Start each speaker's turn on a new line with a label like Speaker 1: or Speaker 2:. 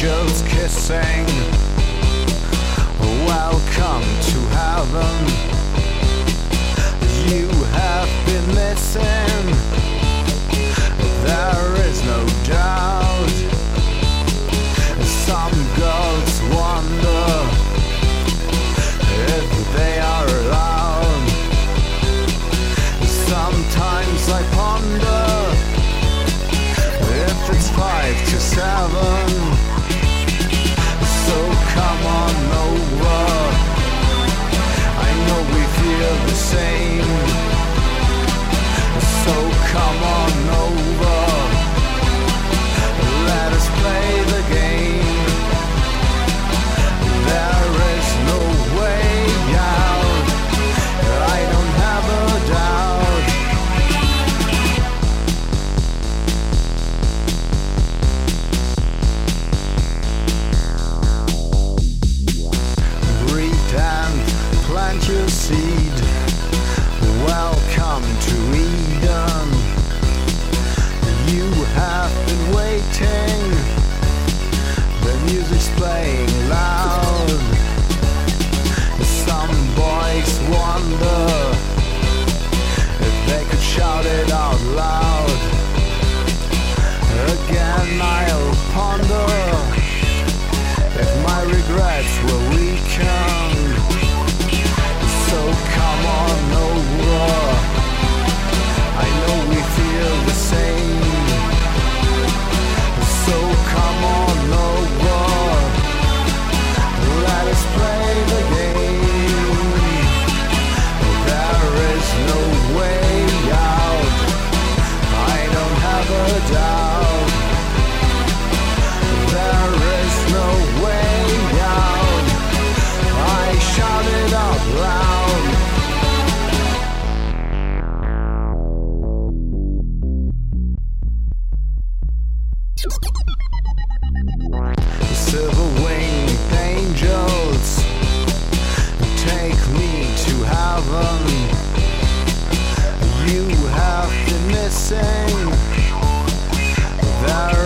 Speaker 1: angels kissing. Welcome to heaven. You have been missing. There is no doubt. Some girls wonder if they are allowed. Sometimes I ponder if it's 5 to 7. So come on over. I know we feel the same. So come on over. Let us play the game. There is no way out. I don't have a doubt. Breathe and plant your seed. Welcome to Eden. You have been waiting. The music's playing loud. Some boys wonder if they could shout it out loud. Again I'll ponder if my regrets were weakened. So come on over. I know we feel the same. So come on over. Let us play the game. There is no way out. I don't have a doubt. There is no way out. I shout it out loud. Silver-winged angels, take me to heaven. You have been missing. There